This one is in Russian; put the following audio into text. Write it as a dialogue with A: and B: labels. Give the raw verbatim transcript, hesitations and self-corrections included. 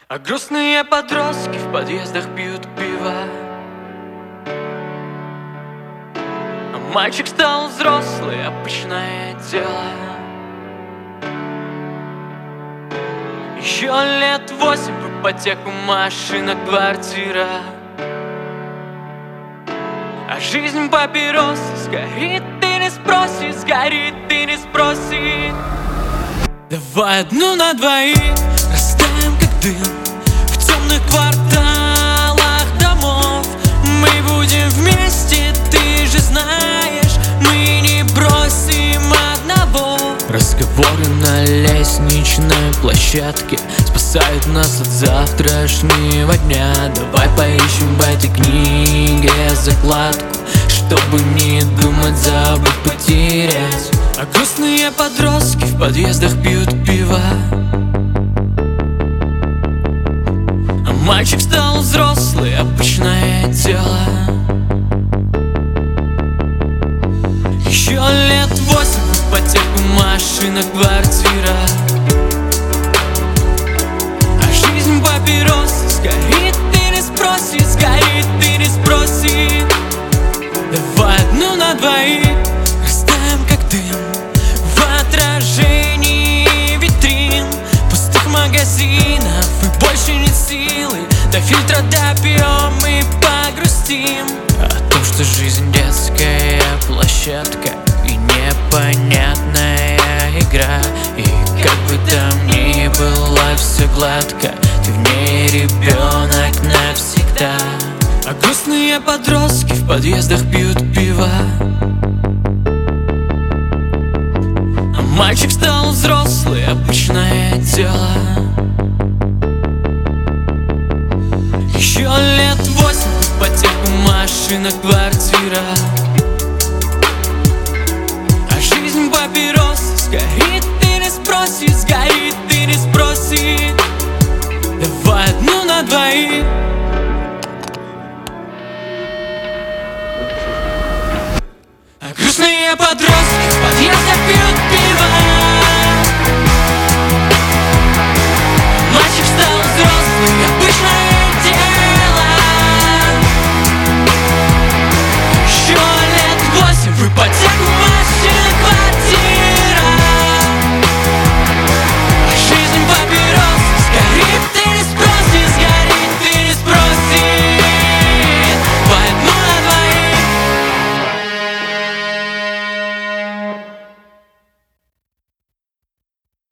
A: А грустные подростки в подъездах пьют пиво. А мальчик стал взрослый, обычное дело. Еще лет восемь в ипотеку, машина, квартира. А жизнь папирос сгорит и не спросит, сгорит и не спросит. Давай одну на двоих растаем как дым в темных кварталах домов. Мы будем вместе, ты же знаешь, мы не бросим одного. Разговоры на лестничной площадке спасают нас от завтрашнего дня. Давай поищем в этой книге закладку, чтобы не думать, забыть, потерять. А грустные подростки в подъездах пьют пиво. А мальчик стал взрослый, обычное дело. Еще лет восемь в ипотеку, машина, квартира. А жизнь папирос сгорит и не спросит, сгорит и не спросит. Давай одну на двоих растаем как дым в отражении витрин пустых магазинов, и больше нет силы до фильтра допьем и погрустим о том, что жизнь детская площадка и непонятная игра. И как бы там ни было все гладко, ты в ней ребенок навсегда. А грустные подростки в подъездах пьют пиво. А мальчик стал взрослый, обычное дело. Еще лет восемь в ипотеку, машина, квартира. А жизнь папирос сгорит и не спросит, сгорит и не спросит. Давай одну на двоих. А грустные подростки в подъездах пьют пиво.